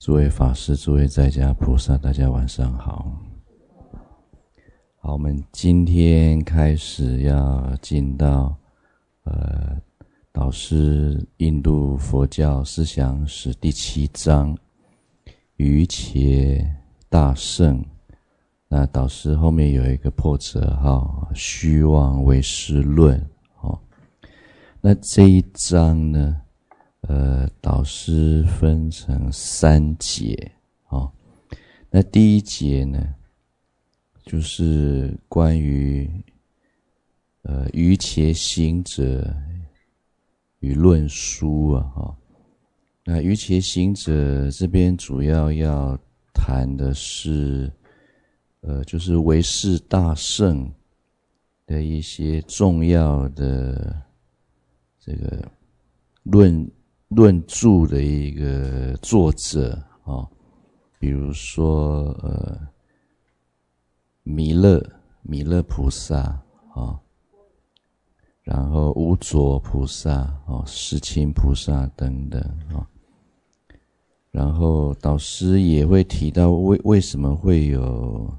诸位法师、诸位在家菩萨，大家晚上好。好，我们今天开始要进到导师印度佛教思想史第7章瑜伽大圣。那导师后面有一个破折号，虚妄唯识论。那这一章呢，导师分成3节。那第一节呢，就是关于瑜伽行者与论书啊。那瑜伽行者这边主要要谈的是就是唯识大圣的一些重要的这个论著的一个作者比如说弥勒菩萨然后无着菩萨世亲菩萨等等然后导师也会提到为什么会有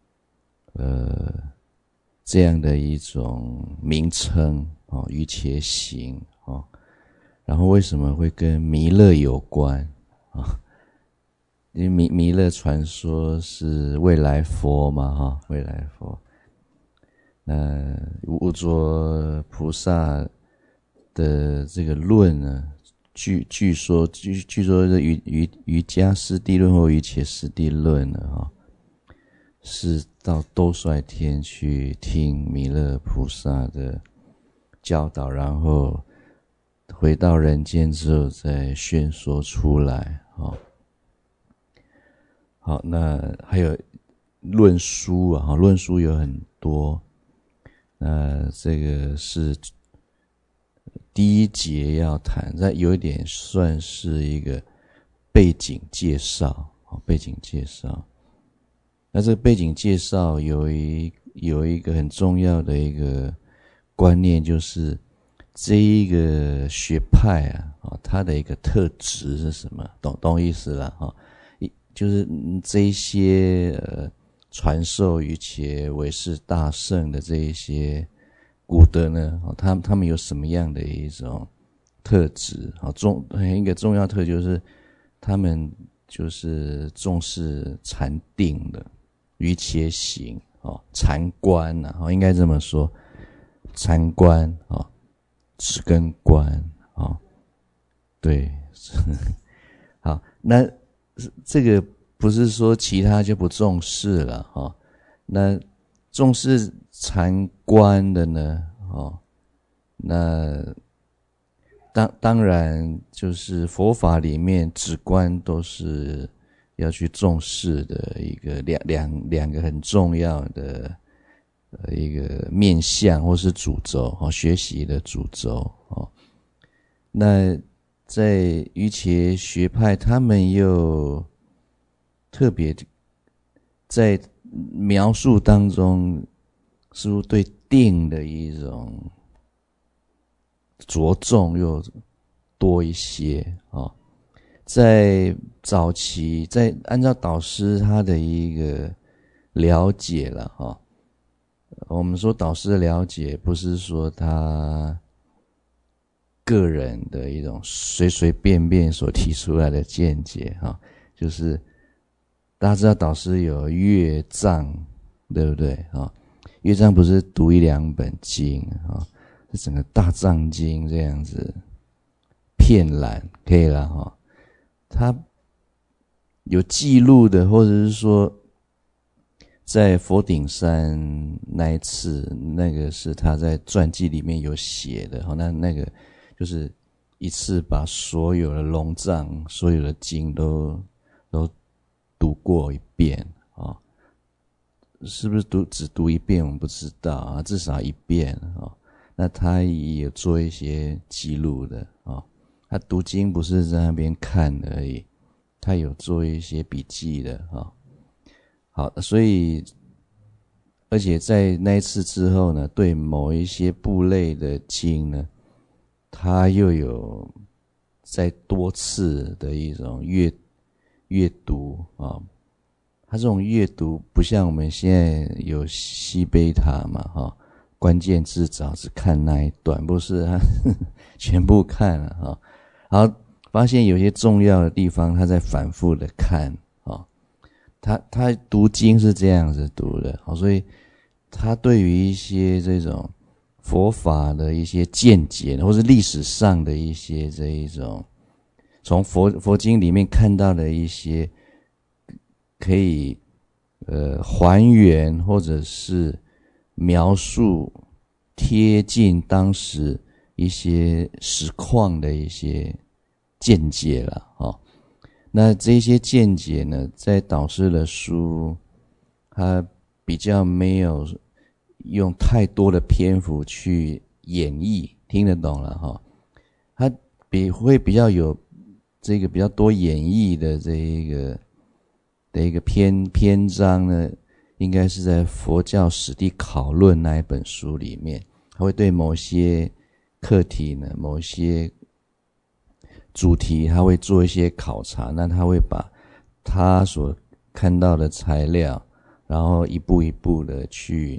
这样的一种名称瑜伽行然后为什么会跟弥勒有关因为弥勒传说是未来佛嘛未来佛。那无着菩萨的这个论呢，据说这瑜伽师地论或瑜伽师地论呢是到兜率天去听弥勒菩萨的教导，然后回到人间之后再宣说出来好，那还有论书论书有很多。那这个是第一节要谈，这有一点算是一个背景介绍背景介绍。那这个背景介绍有一个很重要的一个观念，就是这一个学派它的一个特质是什么？懂意思了就是这一些传授瑜伽唯识大圣的这一些古德呢他们有什么样的一种特质一个重要特质就是他们就是重视禅定的瑜伽行禅观应该这么说，禅观止跟观对好，那这个不是说其他就不重视了那重视禅观的呢那当然就是佛法里面止观都是要去重视的一个两个很重要的一个面向或是主轴学习的主轴那在瑜伽学派他们又特别在描述当中似乎对定的一种着重又多一些在早期在按照导师他的一个了解了我们说导师的了解不是说他个人的一种随便所提出来的见解就是大家知道导师有乐藏对不对乐藏不是读1-2本经是整个大藏经这样子遍览可以了他有记录的，或者是说在佛顶山那一次，那个是他在传记里面有写的那个就是一次把所有的龙藏所有的经都读过一遍是不是只读一遍我们不知道至少一遍那他也有做一些记录的他读经不是在那边看而已，他有做一些笔记的好，所以而且在那一次之后呢，对某一些部类的经呢，他又有在多次的一种阅读啊，它这种阅读不像我们现在有西贝塔嘛哈，关键字只看那一段，不是它全部看了哈，然后发现有些重要的地方，他在反复的看啊。他读经是这样子读的，所以他对于一些这种佛法的一些见解，或是历史上的一些这一种从佛经里面看到的一些可以还原或者是描述贴近当时一些实况的一些见解了哦。那这些见解呢，在导师的书他比较没有用太多的篇幅去演绎，听得懂了哈。他会比较有这个比较多演绎的这一个篇章呢，应该是在《佛教史地考论》那一本书里面，他会对某些课题呢，某些主题，他会做一些考察，那他会把他所看到的材料，然后一步一步的去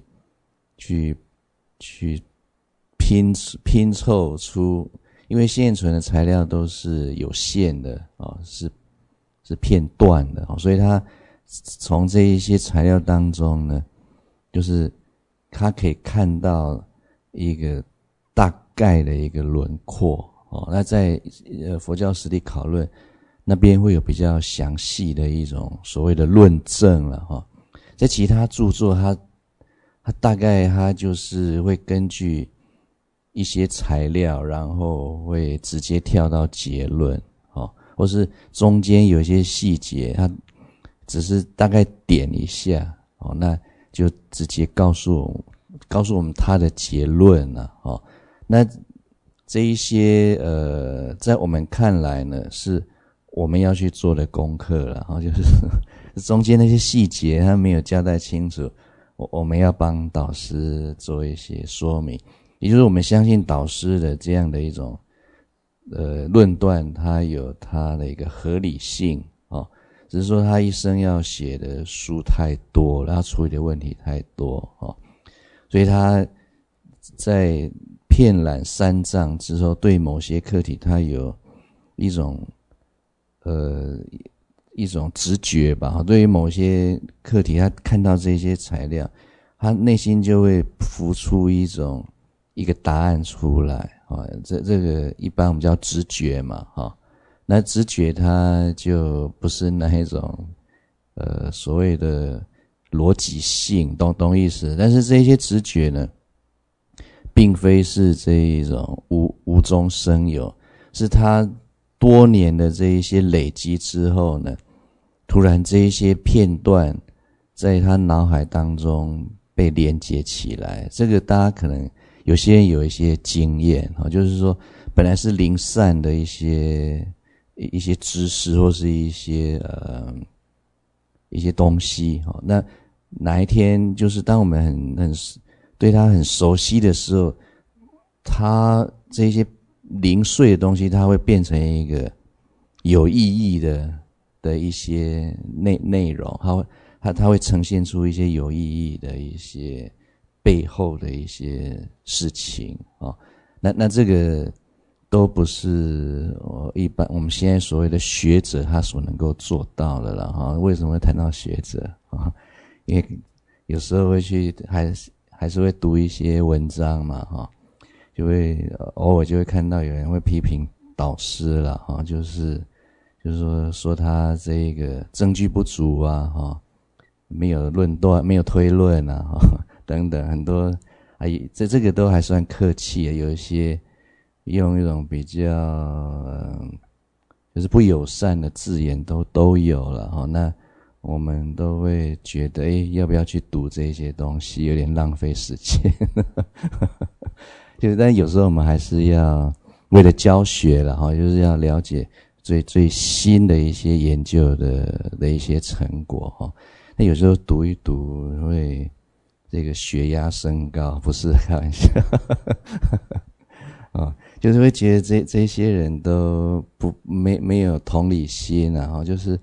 拼凑出，因为现存的材料都是有限的啊，是片段的，所以他从这一些材料当中呢，就是他可以看到一个大概的一个轮廓哦。那在佛教史地考论那边会有比较详细的一种所谓的论证了哈。在其他著作他大概他就是会根据一些材料，然后会直接跳到结论哦，或是中间有一些细节他只是大概点一下哦，那就直接告诉我们他的结论了哦。那这一些在我们看来呢，是我们要去做的功课了，就是中间那些细节他没有交代清楚，我们要帮导师做一些说明，也就是我们相信导师的这样的一种论断，它有它的一个合理性哦，只是说他一生要写的书太多了，他处理的问题太多哦，所以他在遍览三藏之后，对某些课题他有一种直觉吧，对于某些课题他看到这些材料，他内心就会浮出一个答案出来啊。这个一般我们叫直觉嘛哈。那直觉它就不是那一种所谓的逻辑性，懂意思？但是这些直觉呢，并非是这一种无中生有，是他多年的这一些累积之后呢，突然这一些片段在他脑海当中被连接起来。这个大家可能有些人有一些经验就是说本来是零散的一些知识或是一些东西那哪一天就是当我们很对他很熟悉的时候，他这些零碎的东西，它会变成一个有意义的一些内容，它会呈现出一些有意义的一些背后的一些事情那这个都不是一般我们现在所谓的学者他所能够做到的了为什么会谈到学者因为有时候会去还是会读一些文章嘛就会偶尔就会看到有人会批评导师了就是说他这个证据不足啊没有论断，没有推论啊等等很多这个都还算客气有一些用一种比较就是不友善的字眼都有了那我们都会觉得要不要去读这些东西，有点浪费时间但有时候我们还是要为了教学了就是要了解最新的一些研究的一些成果那有时候读一读会这个血压升高，不是开玩笑就是会觉得这些人都没有同理心就是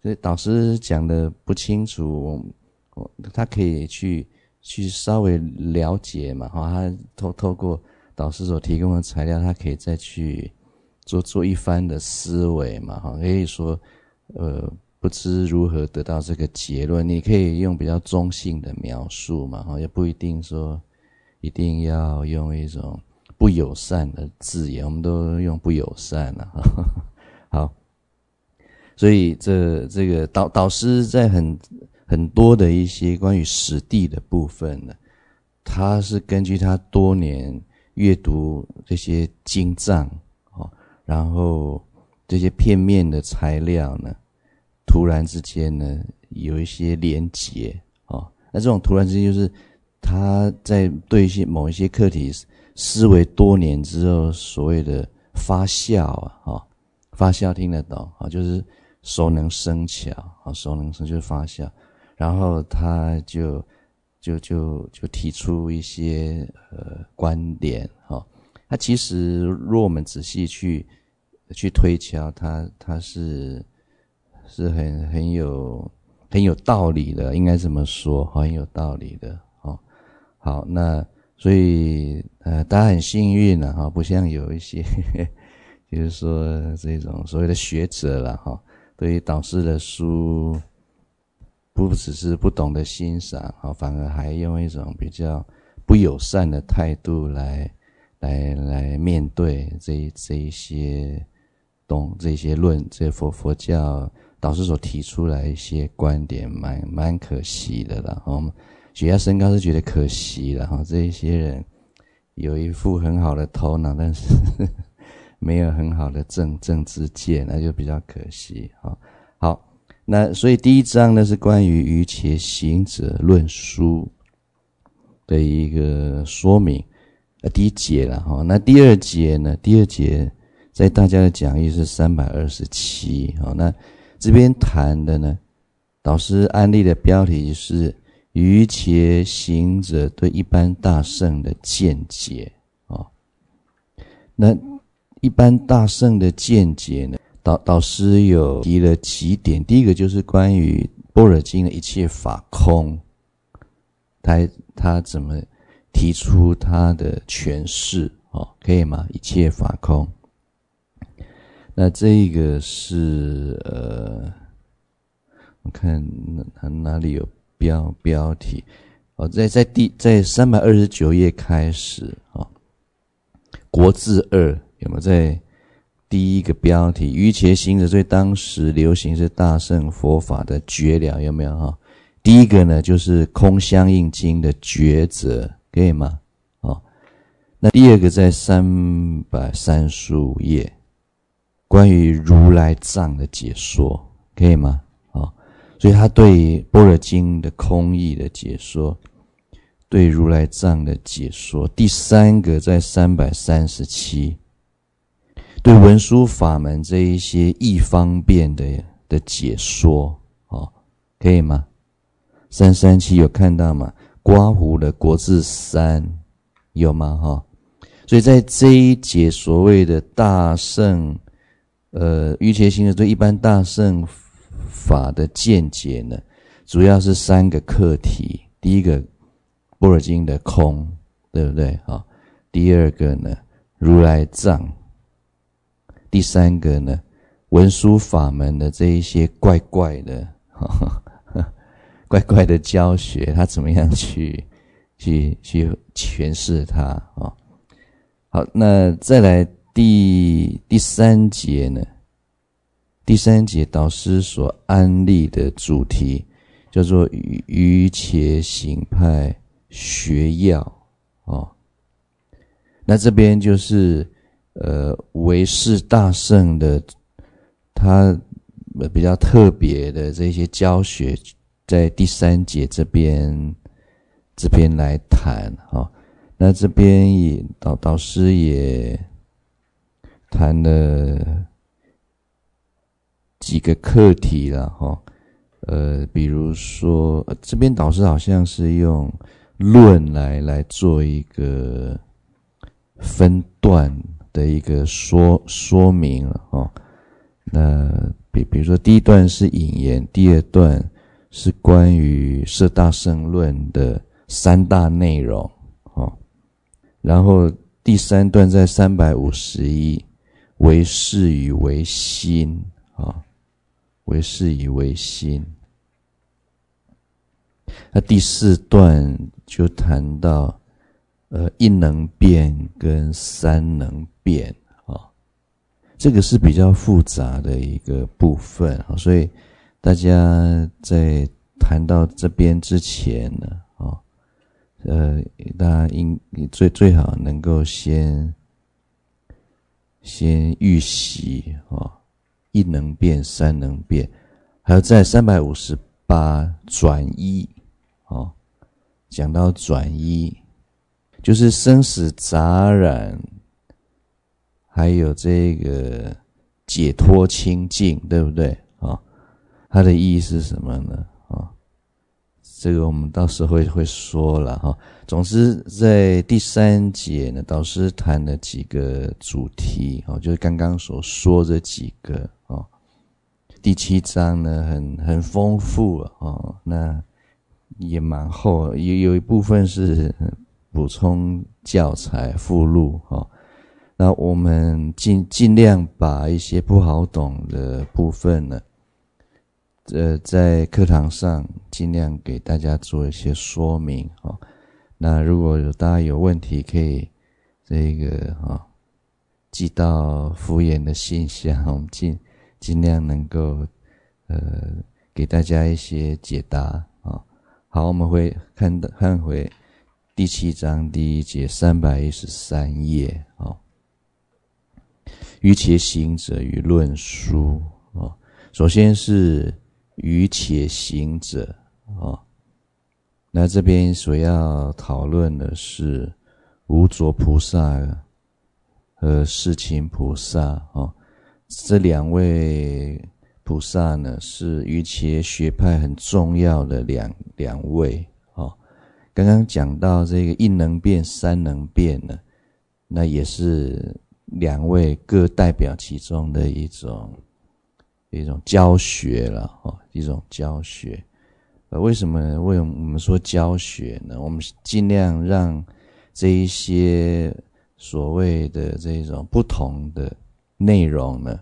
所以导师讲的不清楚，他可以去稍微了解嘛，他透过导师所提供的材料，他可以再去做一番的思维嘛，可以说不知如何得到这个结论，你可以用比较中性的描述嘛，也不一定说一定要用一种不友善的字眼，我们都用不友善了。好，所以这个导师在很多的一些关于史地的部分呢，他是根据他多年阅读这些经藏，然后这些片面的材料呢，突然之间呢有一些连结，那这种突然之间就是他在对某一些课题思维多年之后所谓的发酵发酵听得懂就是熟能生巧，熟能生就是发酵，然后他就提出一些观点，他其实若我们仔细去推敲，他是很有道理的，应该这么说，很有道理的。好，那所以大家很幸运了，不像有一些就是说这种所谓的学者啦，对于导师的书不只是不懂得欣赏，反而还用一种比较不友善的态度来面对这一些这些佛教导师所提出来一些观点，蛮可惜的啦。血压升高是觉得可惜啦，这一些人有一副很好的头脑，但是没有很好的政治见，那就比较可惜。好，那所以第一章呢是关于瑜伽行者论书的一个说明，第一节啦。那第二节呢，在大家的讲义是327，那这边谈的呢，导师案例的标题是瑜伽行者对一般大圣的见解。那一般大圣的见解呢，导师有提了几点，第一个就是关于般若经的一切法空，他怎么提出他的诠释，可以吗？一切法空。那这个是我看哪里有标题，在329页开始，国字2有没有在第一个标题，瑜伽行者对当时流行是大乘佛法的觉了，有没有？第一个呢就是空相应经的抉择，可以吗？那第二个在335页关于如来藏的解说，可以吗？所以他对般若经的空义的解说，对如来藏的解说。第三个在337对文殊法门这一些义方便的解说，可以吗？337有看到吗？刮胡的国字3有吗？所以在这一节所谓的大乘瑜伽行者对一般大乘法的见解呢，主要是3个课题。第一个般若经的空，对不对？第二个呢如来藏，第三个呢文殊法门的这一些怪怪的教学，他怎么样去诠释它。好，那再来第3节呢，第3节导师所安立的主题叫做瑜伽行派学要，那这边就是唯识大圣的他比较特别的这些教学，在第3节这边来谈。那这边也导师也谈了几个课题啦，比如说这边导师好像是用论来做一个分段的一个说明了，那比如说第一段是引言，第二段是关于摄大乘论的三大内容，然后第三段在351为事与为心，为事与为心。那第四段就谈到一能变跟三能变，这个是比较复杂的一个部分，所以大家在谈到这边之前呢，大家最好能够先预习一能变三能变，还有在358转依，讲到转依就是生死杂染还有这个解脱清净，对不对？它的意义是什么呢？这个我们到时候会说了。总之在第3节呢，导师谈了几个主题，就是刚刚所说这几个。第7章呢很丰富那也蛮厚，有一部分是补充教材附录那我们尽量把一些不好懂的部分呢，在课堂上尽量给大家做一些说明那如果大家有问题，可以寄到敷衍的信箱，我们尽量能够给大家一些解答好，我们会看回第7章第1节313页于且行者与论书首先是于且行者那这边所要讨论的是无着菩萨和世亲菩萨这两位菩萨呢，是于且学派很重要的两位刚刚讲到这个一能变三能变呢，那也是两位各代表其中的一种教学了一种教学。为什么我们说教学呢？我们尽量让这一些所谓的这种不同的内容呢，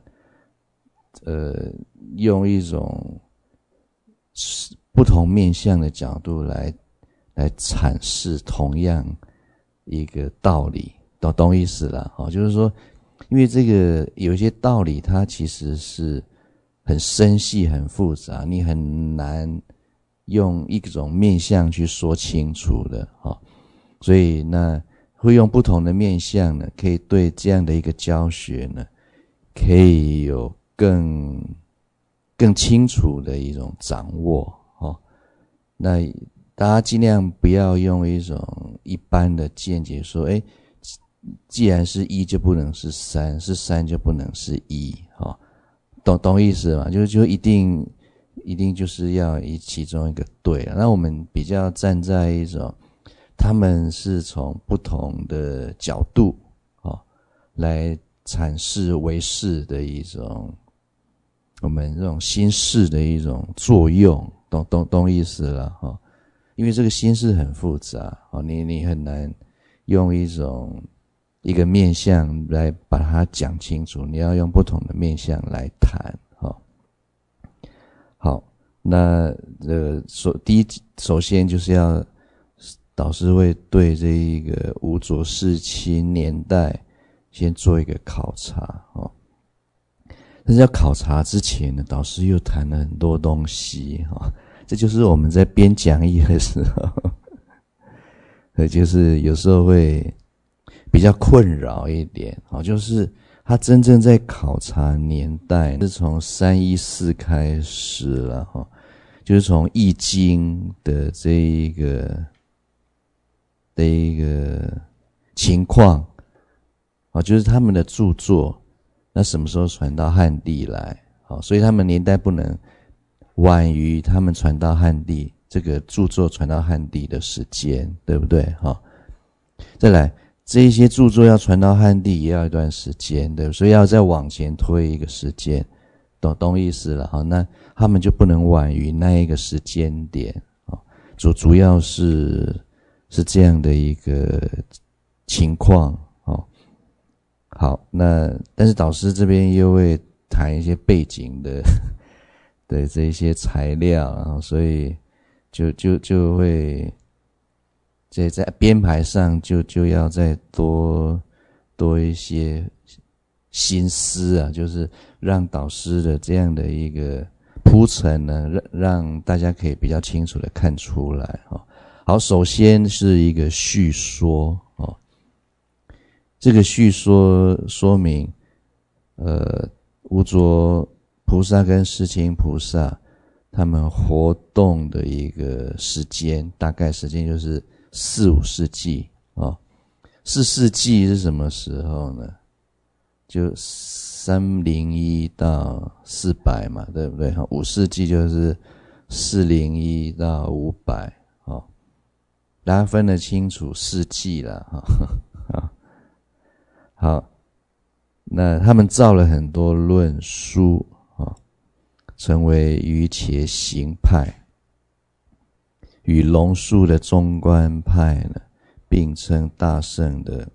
用一种不同面向的角度来阐释同样一个道理，懂意思啦就是说，因为这个有一些道理它其实是很深细很复杂，你很难用一种面向去说清楚的所以那会用不同的面向呢，可以对这样的一个教学呢，可以有更清楚的一种掌握那大家尽量不要用一种一般的见解说既然是一就不能是三，是三就不能是一懂意思吗？就一定就是要以其中一个对了。那我们比较站在一种他们是从不同的角度来阐释唯识的一种我们这种心识的一种作用，懂意思了因为这个心识很复杂你很难用一个面向来把它讲清楚，你要用不同的面向来谈好，那首先就是要导师会对这一个无着世亲年代先做一个考察但是要考察之前呢，导师又谈了很多东西这就是我们在编讲义的时候就是有时候会比较困扰一点就是他真正在考察年代是从314开始了就是从易经的这一个情况就是他们的著作那什么时候传到汉地来所以他们年代不能晚于他们传到汉地这个著作传到汉地的时间，对不对再来这一些著作要传到汉地也要一段时间，对，所以要再往前推一个时间懂意思了哈。那他们就不能晚于那一个时间点啊，主要是这样的一个情况哦。好，那但是导师这边又会谈一些背景的这一些材料，然后所以就会在编排上就要再多一些心思啊，就是让导师的这样的一个铺陈呢，让大家可以比较清楚的看出来哦。好，首先是一个叙说哦，这个叙说说明无着菩萨跟世亲菩萨他们活动的一个时间，大概时间就是4、5世纪哦。4世纪是什么时候呢？就301到400嘛，对不对？5世纪就是401到500哦，大家分得清楚世纪了哈。好，那他们造了很多论书啊，成为瑜伽行派，与龙树的中观派呢并称大乘的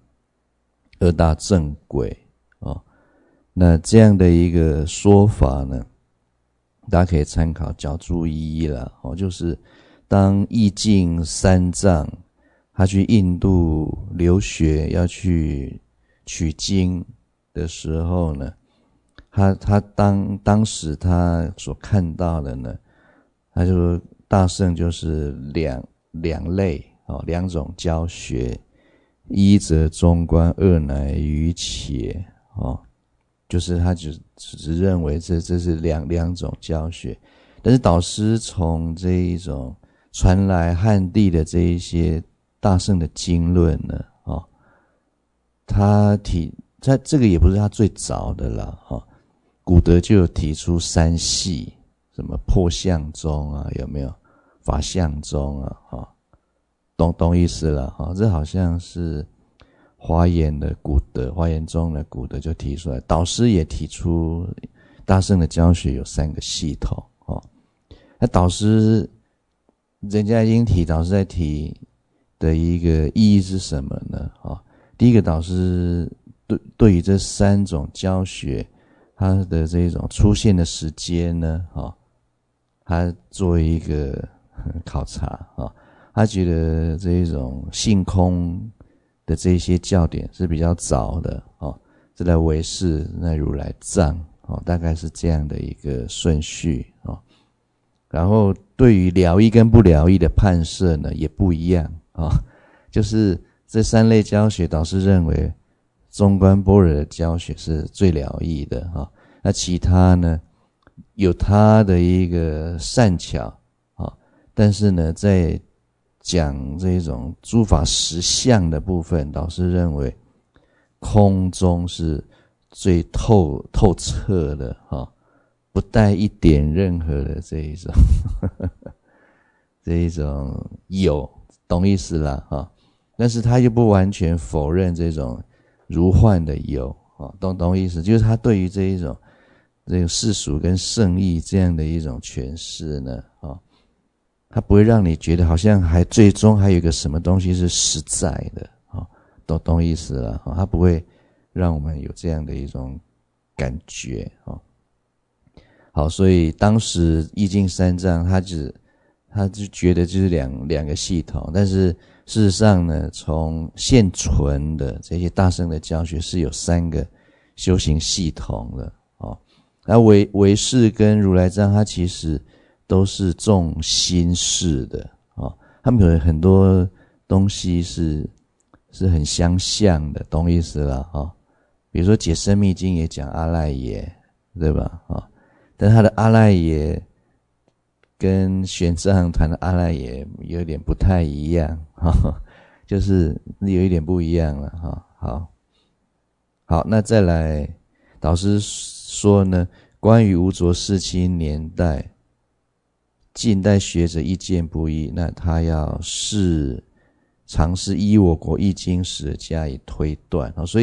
2大正轨哦。那这样的一个说法呢，大家可以参考角注一了哦，就是当义净三藏他去印度留学要去取经的时候呢，他当时他所看到的呢，他就说大乘就是两类哦，2种教学，一则中观，二乃瑜伽哦，就是他只认为这是两种教学。但是导师从这一种传来汉地的这一些大乘的经论呢哦，他这个也不是他最早的啦哦，古德就有提出3系，什么破相宗啊，有没有法相宗啊哦，懂意思了哈，这好像是华严的古德，华严宗的古德就提出来，导师也提出大乘的教学有3个系统哦。那导师人家已经提，导师在提的一个意义是什么呢？哦，第一个导师对于这3种教学，它的这种出现的时间呢，哦，他做一个考察哦，他觉得这一种性空的这些教典是比较早的哦，这来唯识，那如来藏哦，大概是这样的一个顺序哦。然后对于了义跟不了义的判设呢也不一样哦，就是这3类教学，导师认为中观般若的教学是最了义的哦，那其他呢有他的一个善巧哦，但是呢在讲这种诸法实相的部分，导师认为空中是最透彻的哦，不带一点任何的这一种这一种有，懂意思啦哈。但是他又不完全否认这种如幻的有啊，懂意思？就是他对于这一种这个世俗跟圣义这样的一种诠释呢啊，他不会让你觉得好像最终还有一个什么东西是实在的啊，懂意思了啊？他不会让我们有这样的一种感觉啊。好，所以当时义净三藏他就觉得就是两个系统，但是事实上呢，从现存的这些大乘的教学是有3个修行系统的哦。那唯识跟如来藏，它其实都是重心式的哦，他们有很多东西是很相像的，懂意思了哦。比如说解深密经也讲阿赖耶，对吧哦，但他的阿赖耶跟玄奘谈的阿赖耶有点不太一样就是有一点不一样了好，那再来导师说呢，关于无着世亲年代，近代学者意见不一，那他要尝试依我国易经史加以推断所以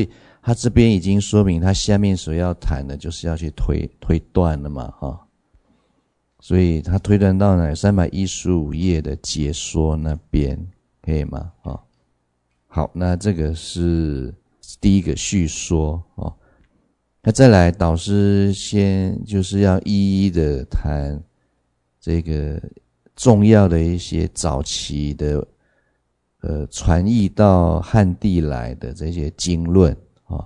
他这边已经说明他下面所要谈的就是要去推断了嘛所以他推断到哪315页的解说那边，可以吗好，那这个是第一个叙说那再来导师先就是要一一的谈这个重要的一些早期的传译到汉地来的这些经论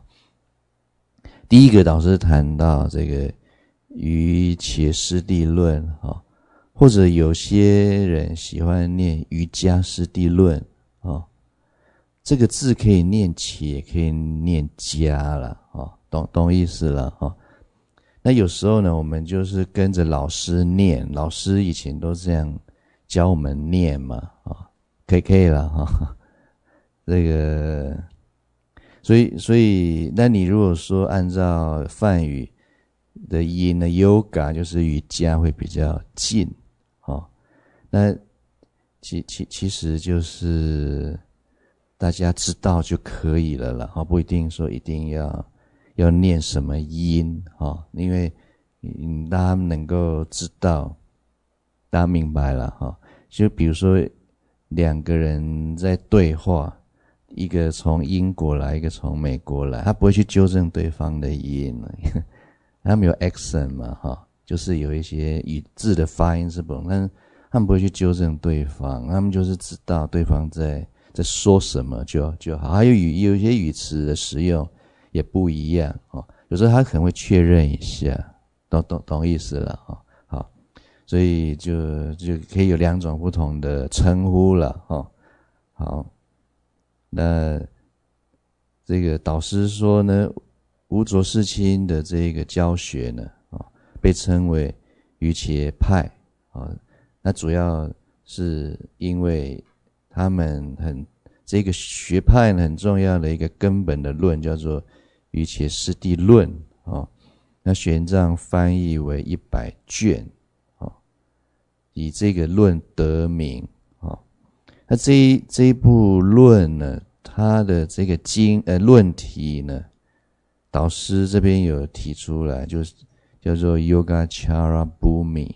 第一个导师谈到这个瑜伽师地论或者有些人喜欢念瑜伽师地论这个字可以念伽也可以念伽啦懂意思了那有时候呢我们就是跟着老师念，老师以前都这样教我们念嘛可以了这个所以那你如果说按照梵语的音呢 yoga 就是瑜伽会比较近那其实就是大家知道就可以了啦不一定说一定要念什么音因为大家能够知道，大家明白了就比如说两个人在对话，一个从英国来，一个从美国来，他不会去纠正对方的音他们有 accent 嘛就是有一些语字的发音是不同，但是他们不会去纠正对方，他们就是知道对方在说什么就好。还有有一些语词的使用也不一样有时候他可能会确认一下，懂意思了好，所以就可以有两种不同的称呼了好，那这个导师说呢，无着世亲的这个教学呢被称为瑜伽派那主要是因为他们这个学派呢很重要的一个根本的论叫做瑜伽师地论那玄奘翻译为100卷以这个论得名那这一部论呢，它的这个论题呢，导师这边有提出来，就是叫做 Yogacara Bhumi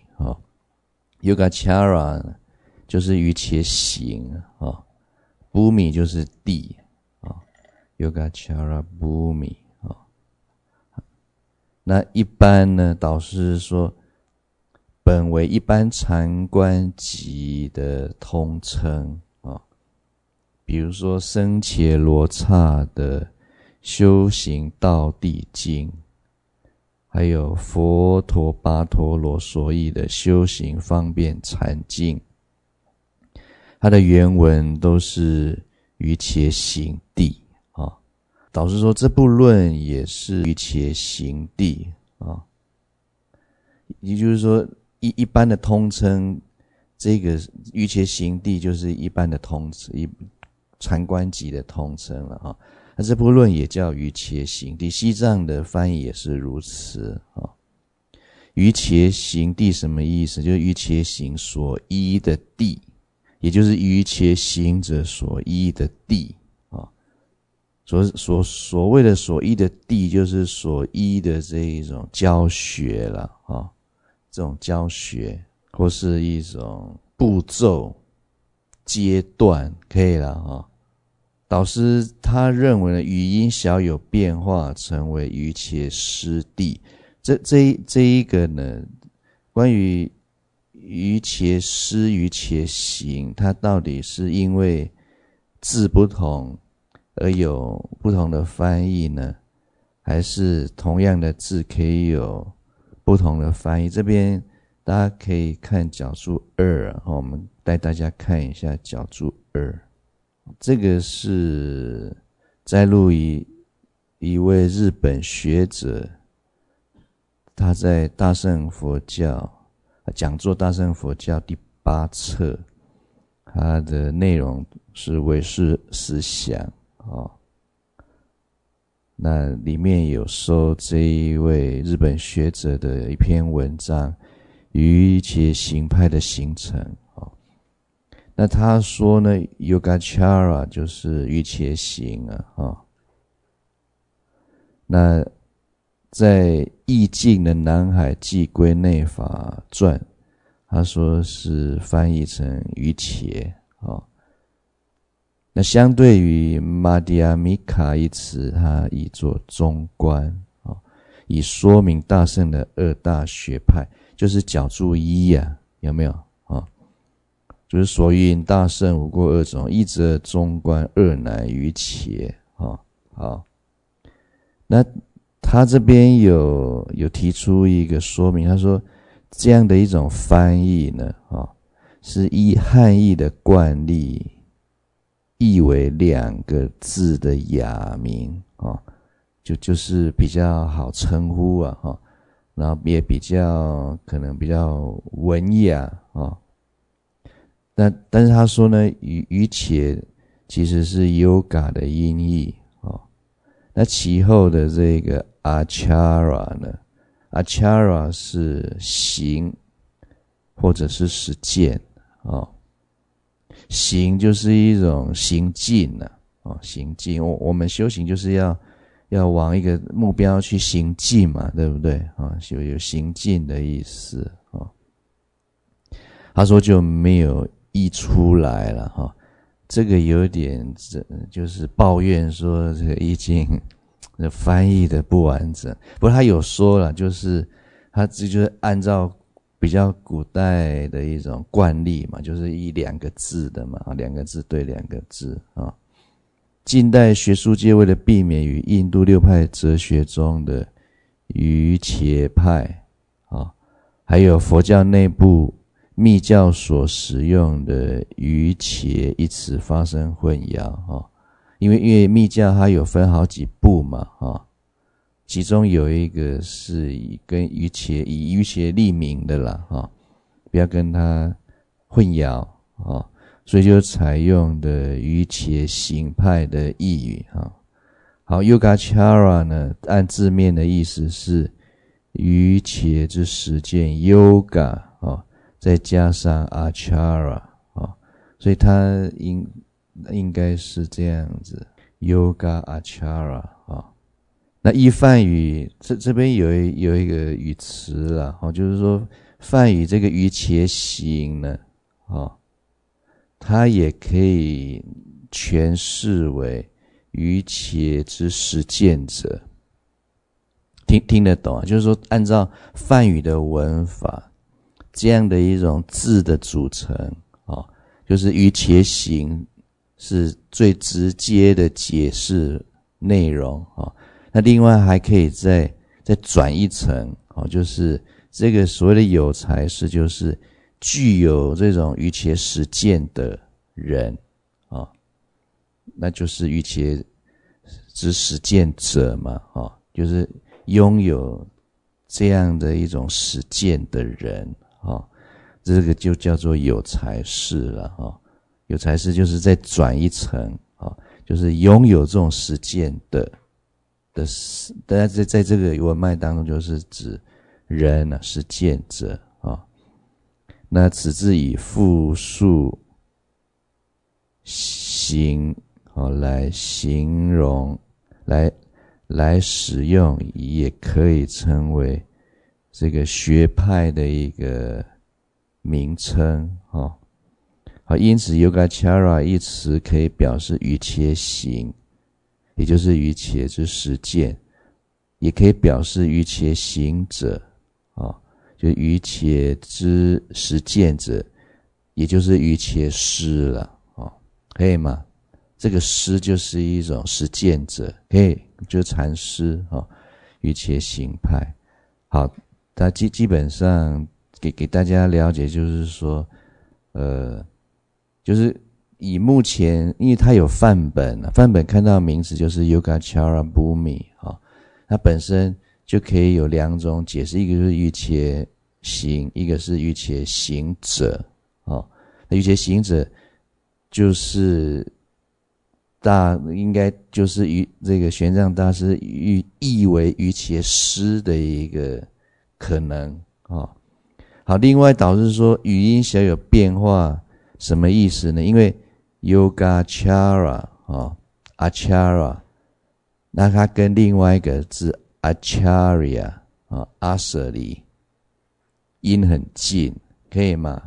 Yogacara 就是瑜伽行Bhumi 就是地Yogacara Bhumi那一般呢，导师说本为一般禅观集的通称比如说僧伽罗刹的修行道地经，还有佛陀巴陀罗所译的修行方便禅经，它的原文都是瑜伽行地导师说这部论也是瑜伽行地也就是说一般的通称，这个瑜伽行地就是一般的通称，禅观集的通称了那这部论也叫瑜伽行地，西藏的翻译也是如此瑜伽行地什么意思？就是瑜伽行所依的地，也就是瑜伽行者所依的地所谓的所依的地，就是所依的这一种教学了这种教学或是一种步骤阶段可以了导师他认为呢，语音小有变化成为瑜伽师地，这一个呢，关于瑜伽师瑜伽行，它到底是因为字不同而有不同的翻译呢，还是同样的字可以有不同的翻译？这边大家可以看角注2我们带大家看一下角注2，这个是摘录一位日本学者，他在大乘佛教讲座大乘佛教第8册，他的内容是唯识思想那里面有收这一位日本学者的一篇文章瑜伽行派的形成那他说呢 Yogacara 就是瑜伽行那在易经的南海纪归内法传，他说是翻译成于且那相对于马迪亚米卡一词，它译作中观以说明大乘的二大学派，就是角注一有没有就是所云大乘无过二种，一则中观，二乃于且好，那他这边有提出一个说明，他说这样的一种翻译呢是依汉译的惯例译为两个字的雅名就是比较好称呼然后也可能比较文雅但是他说呢，于且其实是 yoga 的音译那其后的这个 achara 呢 ，achara 是行或者是实践行就是一种行进行进。我们修行就是要往一个目标去行进嘛，对不对有行进的意思他说就没有译出来了这个有点就是抱怨说这个易经的翻译的不完整。不过他有说了，就是他就是按照比较古代的一种惯例嘛，就是以两个字的嘛，两个字对两个字近代学术界为了避免与印度六派哲学中的于且派还有佛教内部密教所使用的于且一词发生混淆因为密教它有分好几部嘛其中有一个是以于且立名的啦不要跟它混淆所以就采用的于且行派的译语好 Yogacara 呢按字面的意思是于且之实践 Yoga再加上 achara 所以它应该是这样子 yoga achara 那依梵语这边有一个语词啦就是说梵语这个于且行呢它也可以诠释为于且之实践者。听得懂就是说按照梵语的文法这样的一种字的组成就是于且行是最直接的解释内容那另外还可以再转一层就是这个所谓的有才是就是具有这种于且实践的人那就是于且之实践者嘛就是拥有这样的一种实践的人这个就叫做有才识了有才识就是再转一层就是拥有这种实践的大家在这个文脉当中就是指人实践者那此字以复数形来形容来使用，也可以称为这个学派的一个名称因此 Yogacara 一词可以表示于且行，也就是于且之实践，也可以表示于且行者就于且之实践者，也就是于且师了可以吗？这个师就是一种实践者，可以就是禅师于且行派。好，它基本上给大家了解，就是说就是以目前因为它有范本范本看到名字就是 Yogacara Bhumi 它本身就可以有两种解释，一个就是于且行，一个是于且行者那于且行者就是应该就是这个玄奘大师译为于且师的一个可能好，另外导致说语音小有变化，什么意思呢？因为 Yogacara Achara 那它跟另外一个字 Acharya 阿舍离音很近，可以吗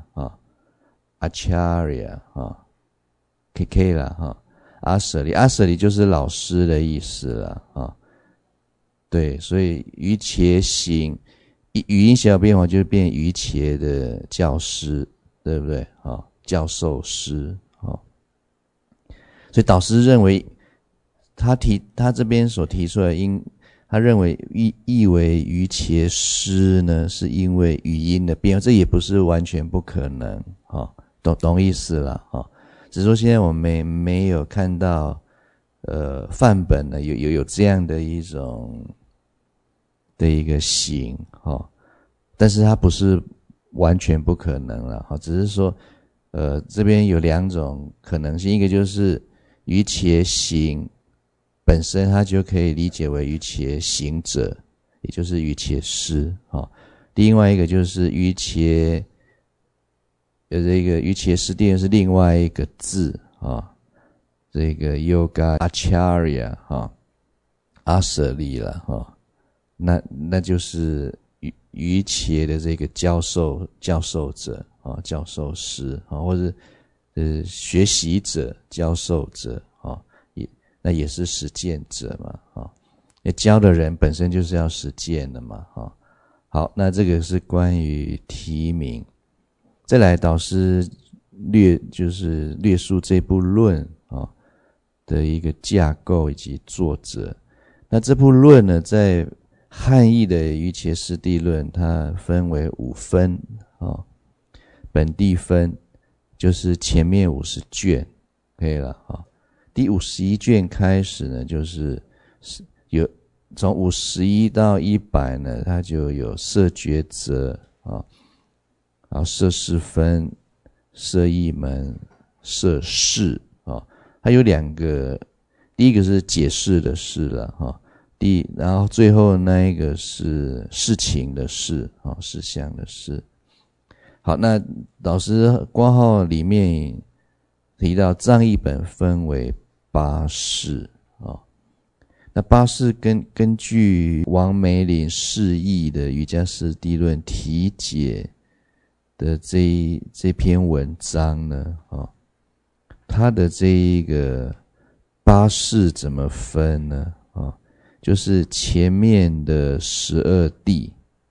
？Acharya 可以了阿舍离就是老师的意思了对，所以瑜伽行语音小变化就变瑜伽的教师，对不对教授师所以导师认为他这边所提出来他认为译为瑜伽师呢，是因为语音的变化，这也不是完全不可能懂意思了只是说现在我们没有看到范本呢有这样的一种的一个形但是它不是完全不可能了只是说这边有两种可能性，一个就是瑜伽行本身它就可以理解为瑜伽行者，也就是瑜伽师另外一个就是瑜伽这个瑜伽师定是另外一个字这个 Yoga Acharya 阿舍利了那就是瑜伽的这个教授者教授师或者学习者教授者那也是实践者嘛教的人本身就是要实践的嘛好，那这个是关于题名。再来导师略述这部论的一个架构以及作者。那这部论呢，在汉译的瑜伽师地论它分为5分本地分就是前面50卷可以了第51卷开始呢，就是有从51到100呢，它就有摄觉者然后摄事分、摄译门、摄事它有2个，第一个是解释的释了然后最后那一个是事情的事事项的事。好，那老师括号里面提到藏译本分为8释那8释根据王梅林释义的瑜伽师地论题解的这篇文章呢它的这一个8释怎么分呢就是前面的12地，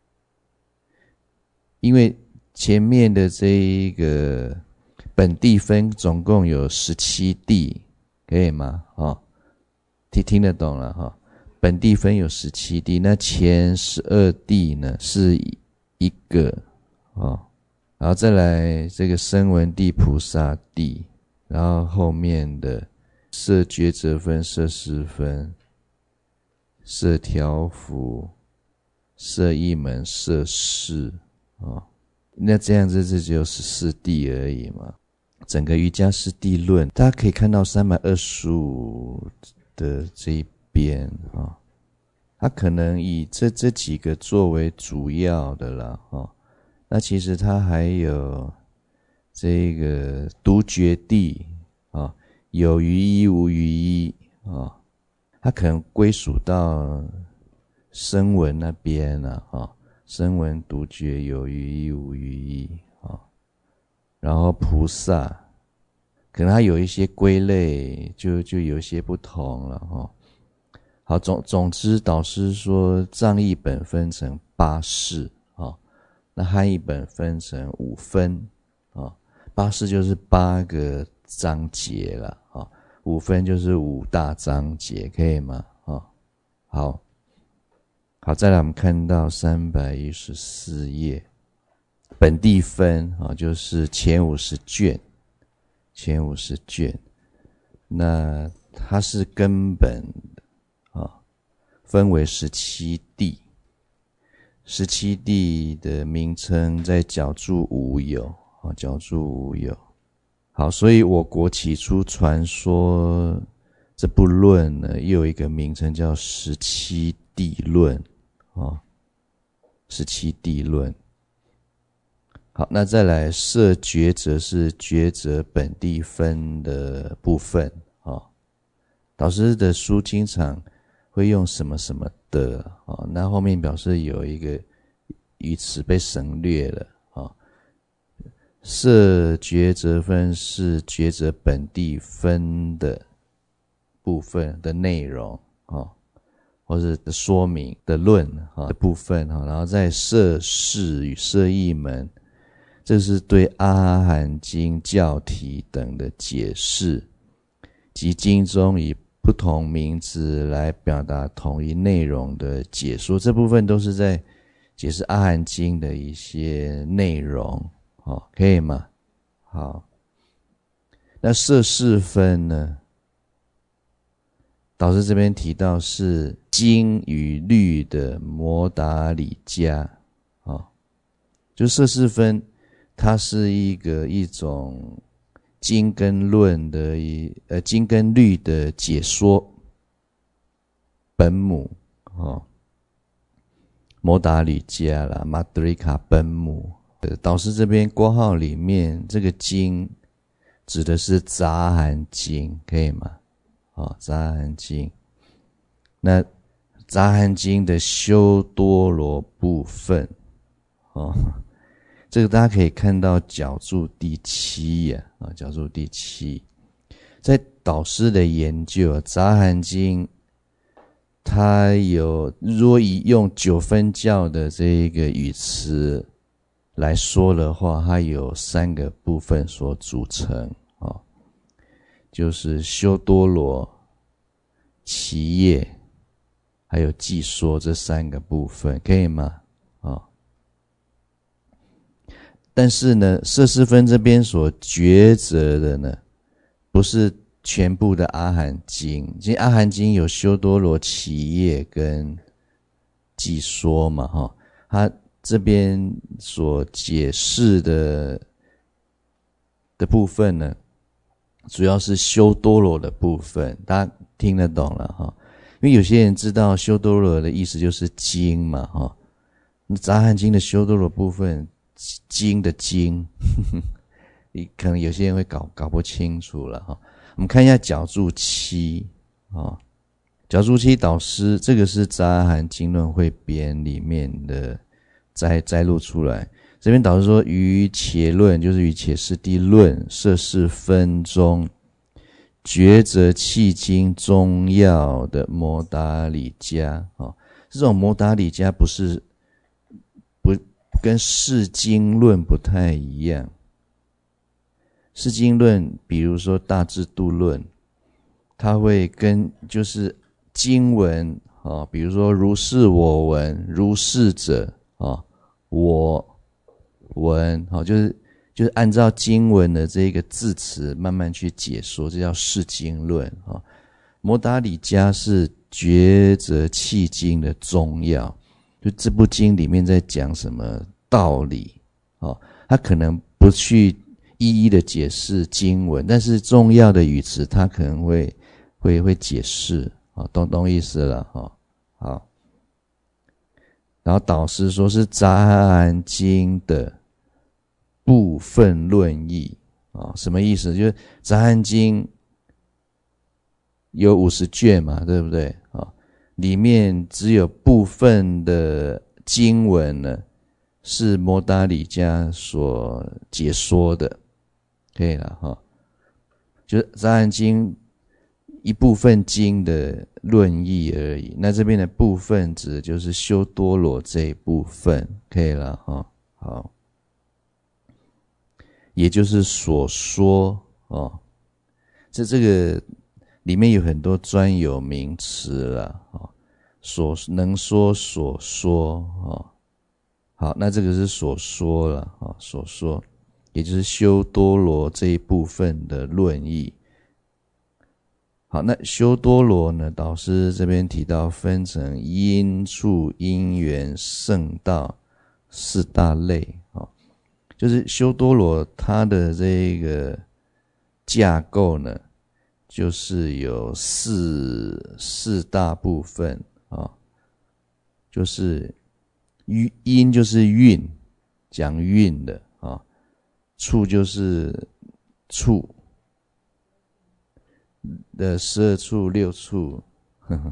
因为前面的这一个本地分总共有17地，可以吗听得懂了本地分有17地，那前12地呢是一个然后再来这个声闻地、菩萨地，然后后面的摄觉者分、摄事分、摄调伏、摄译门、摄事那这样子这只有14地而已嘛。整个瑜伽师地论大家可以看到325的这一边它可能以这几个作为主要的啦那其实它还有这个独觉地有余一无余一它可能归属到声闻那边声闻独觉有余一无余一然后菩萨可能它有一些归类就有一些不同了好，总之导师说藏译本分成8释那汉译本分成5分8释就是8个章节了5分就是5大章节，可以吗好，再来我们看到314页本地分就是前50卷那它是根本分为17地，17地的名称在角注无有角注无有。好，所以我国起初传说这部论呢，又有一个名称叫17地论17地论。好，那再来摄觉者是觉者本地分的部分导师的书经常会用什么什么的啊，那后面表示有一个语词被省略了啊。设抉择分是抉择本地分的部分的内容啊，或者的说明的论的部分，然后再设事与设义门，这是对阿含经教题等的解释，及经中以不同名字来表达同一内容的解说，这部分都是在解释阿含经的一些内容，可以吗？好，那设事分呢？导师这边提到是经与律的摩达理迦，就设事分，它是一种经跟论的经跟律的解说本母摩达理迦啦，马德里卡本母。导师这边括号里面这个经指的是杂含经，可以吗？杂含经，那杂含经的修多罗部分，这个大家可以看到角注第7呀，角注第7，在导师的研究，杂含经它若以用9分教的这个语词来说的话，它有3个部分所组成，就是修多罗、其业还有记说这3个部分，可以吗？但是呢，设事分这边所抉择的呢，不是全部的阿含经，其实阿含经有修多罗、其业跟记说嘛，它这边所解释的部分呢，主要是修多罗的部分，大家听得懂了哈？因为有些人知道修多罗的意思就是经嘛，那杂含经的修多罗部分，经的经，可能有些人会搞不清楚了哈。我们看一下角注7角注7导师，这个是杂含经论汇编里面的摘录出来。这边导师说，于且论就是于且是地论设事分中，抉择契经中要的摩达理迦，这种摩达理迦不跟释经论不太一样。释经论比如说大智度论，它会跟就是经文比如说如是我闻，如是者我闻，就是按照经文的这个字词慢慢去解说，这叫释经论。摩达理迦是抉择契经的中要，就这部经里面在讲什么道理，他可能不去一一的解释经文，但是重要的语词他可能会解释，懂意思了。好，然后导师说是杂含经的部分论义，什么意思？就是杂含经有50卷嘛，对不对？里面只有部分的经文呢是摩达理迦所解说的，可以了就是杂含经一部分经的论义而已。那这边的部分指的就是修多罗这一部分，可以了好，也就是所说这个里面有很多专有名词了能说所说好，那这个是所说了所说，也就是修多罗这一部分的论义。好，那修多罗呢，导师这边提到分成因处、因缘、圣道4大类就是修多罗它的这个架构呢，就是有四大部分就是因就是运，讲运的处就是处的12处6处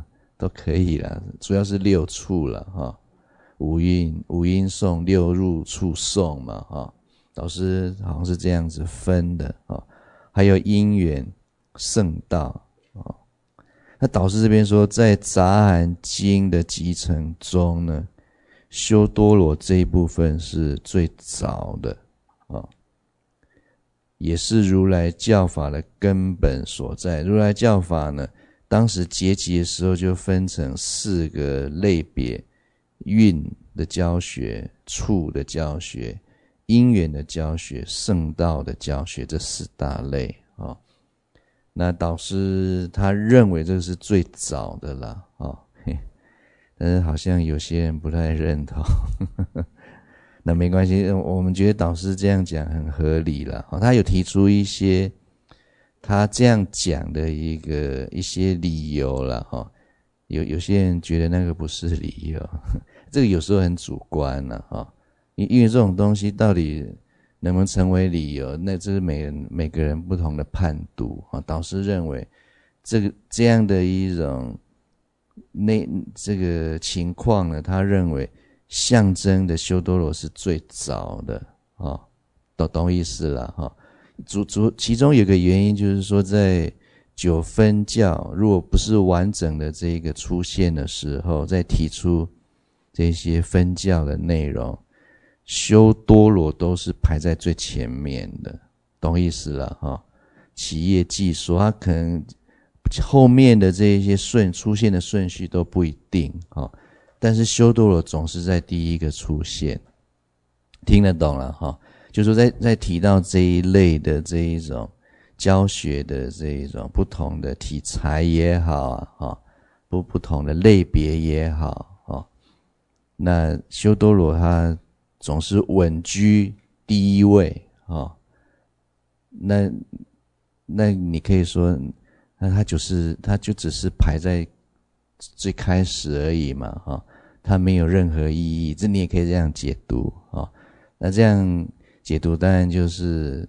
都可以啦，主要是六处啦哈，五音颂，六入处颂嘛哈，导师好像是这样子分的啊。还有因缘圣道啊。那导师这边说，在杂含经的集成中呢，修多罗这一部分是最早的啊，也是如来教法的根本所在。如来教法呢，当时结集的时候就分成4个类别：运的教学、处的教学、因缘的教学、圣道的教学，这4大类啊。那导师他认为这是最早的啦啊，但是好像有些人不太认同。那没关系，我们觉得导师这样讲很合理啦。他有提出一些他这样讲的一些理由啦哈。有些人觉得那个不是理由，这个有时候很主观啦哈。因为这种东西到底能不能成为理由，那这是每个人不同的判读啊。导师认为这样的一种这个情况呢，他认为象征的修多罗是最早的啊，懂意思了哈。其中有个原因就是说，在9分教如果不是完整的这个出现的时候，再提出这些分教的内容，修多罗都是排在最前面的，懂意思了哈。企业技术它可能后面的这一些出现的顺序都不一定哈，但是修多罗总是在第一个出现，听得懂了哈。就是说在提到这一类的这一种教学的这一种不同的题材也好啊，不同的类别也好啊，那修多罗他总是稳居第一位啊。那你可以说，那他就只是排在最开始而已嘛哈，他没有任何意义，这你也可以这样解读啊。那这样解读当然就是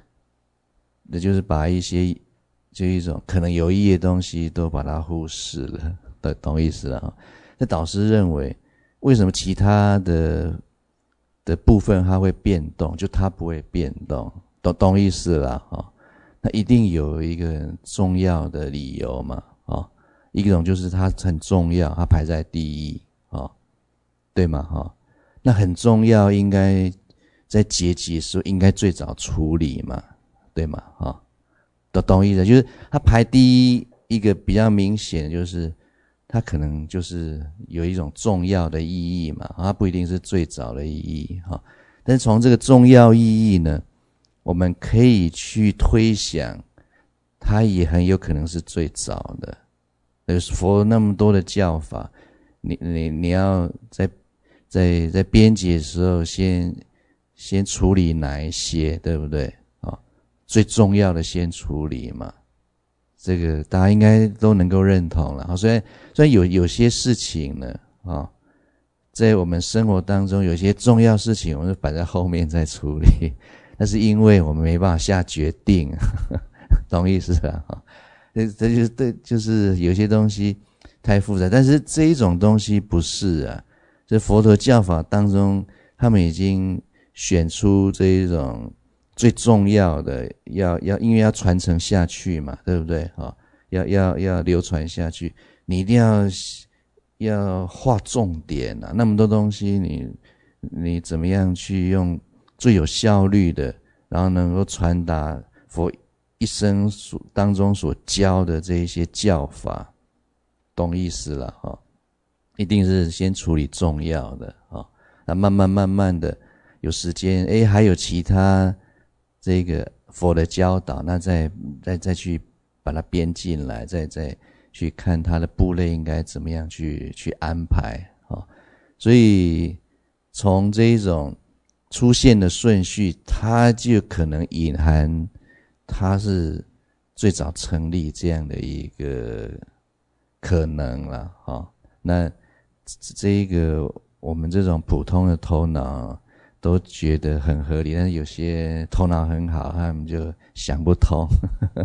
把一些就一种可能有意义的东西都把它忽视了，懂意思了啊。那导师认为，为什么其他的部分它会变动，就它不会变动，懂意思了啊。那一定有一个重要的理由嘛啊，一种就是它很重要，它排在第一啊，对吗哈？那很重要，应该在结集的时候应该最早处理嘛，对吗哈？懂意思，就是它排第一个比较明显，就是它可能就是有一种重要的意义嘛，它不一定是最早的意义哈。但是从这个重要意义呢，我们可以去推想，它也很有可能是最早的。佛那么多的教法，你要在编辑的时候先处理哪一些，对不对啊？最重要的先处理嘛，这个大家应该都能够认同了。虽然有些事情呢啊，在我们生活当中有些重要事情，我们摆在后面再处理，那是因为我们没办法下决定，懂意思啊？这就是有些东西太复杂，但是这一种东西不是啊，这佛陀教法当中，他们已经选出这一种最重要的，因为要传承下去嘛，对不对啊？要流传下去，你一定要划重点啊！那么多东西你怎么样去用最有效率的，然后能够传达佛一生当中所教的这一些教法，懂意思了哈？一定是先处理重要的啊，那慢慢的有时间，还有其他这个佛的教导，那再去把它编进来，再去看它的部类应该怎么样去安排啊。所以从这一种出现的顺序，它就可能隐含它是最早成立这样的一个可能了哈。那这一个我们这种普通的头脑都觉得很合理，但是有些头脑很好，他们就想不通。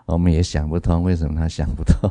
我们也想不通为什么他想不通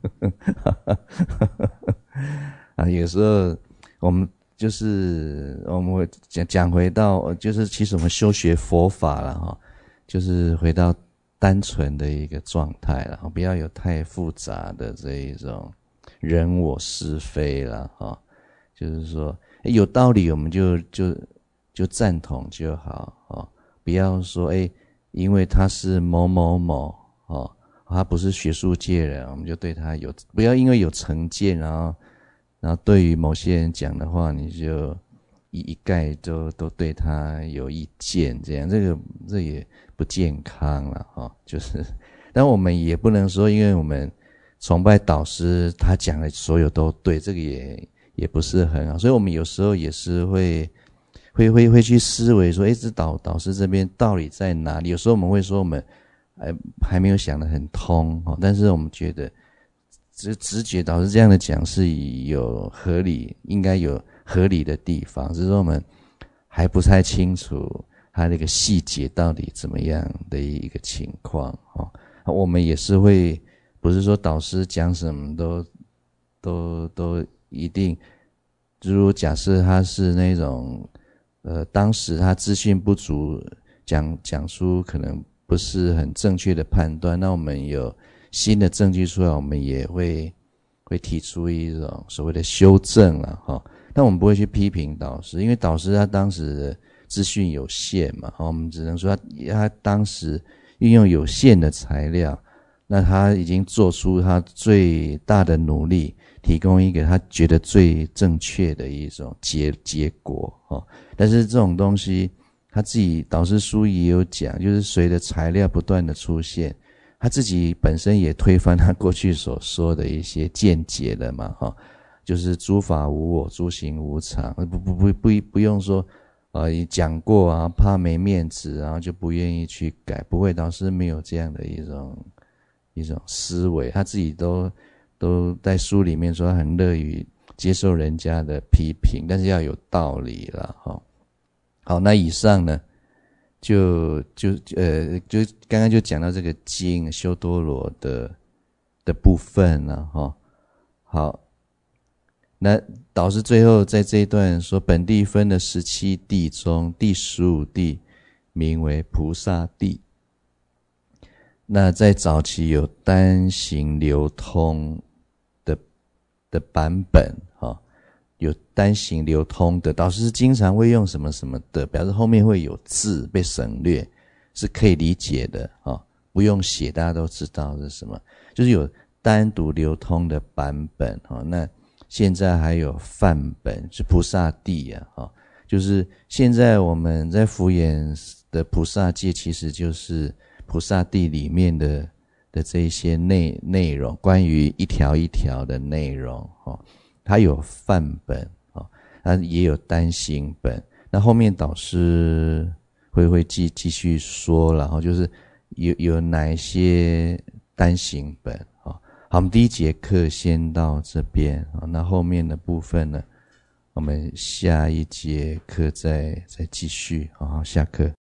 有时候我们会讲回到，就是其实我们修学佛法了就是回到单纯的一个状态了，不要有太复杂的这一种人我是非了就是说有道理我们就赞同就好不要说因为他是某某某他不是学术界人，我们就对他不要因为有成见，然后对于某些人讲的话，你就一概都对他有意见，这样这也不健康了就是但我们也不能说因为我们崇拜导师他讲的所有都对，这个也不是很好，所以我们有时候也是会去思维说这导师这边道理在哪里，有时候我们会说我们还没有想得很通但是我们觉得直觉导师这样的讲是有合理，应该有合理的地方，只是说我们还不太清楚他那个细节到底怎么样的一个情况我们也是会，不是说导师讲什么都一定，如果假设他是那种当时他资讯不足，讲出可能不是很正确的判断，那我们有新的证据出来，我们也会提出一种所谓的修正但我们不会去批评导师，因为导师他当时的资讯有限嘛我们只能说他当时运用有限的材料，那他已经做出他最大的努力，提供一个他觉得最正确的一种结果但是这种东西他自己导师书也有讲，就是随着材料不断的出现，他自己本身也推翻他过去所说的一些见解了嘛就是诸法无我，诸行无常，不用说讲过怕没面子，然后就不愿意去改，不会，导师没有这样的一种思维，他自己都在书里面说他很乐于接受人家的批评，但是要有道理了好，那以上呢就刚刚就讲到这个经修多罗的部分了好，那导师最后在这一段说，本地分的17地中第15地名为菩萨地。那在早期有单行流通的版本有单行流通的，导师经常会用什么什么的，表示后面会有字被省略，是可以理解的不用写，大家都知道是什么，就是有单独流通的版本那现在还有梵本，是菩萨地就是现在我们在福眼的菩萨戒，其实就是菩萨地里面的这一些内容，关于一条一条的内容它有梵本它也有单行本，那后面导师会继续说了就是有哪一些单行本好，我们第一节课先到这边那后面的部分呢，我们下一节课再继续下课。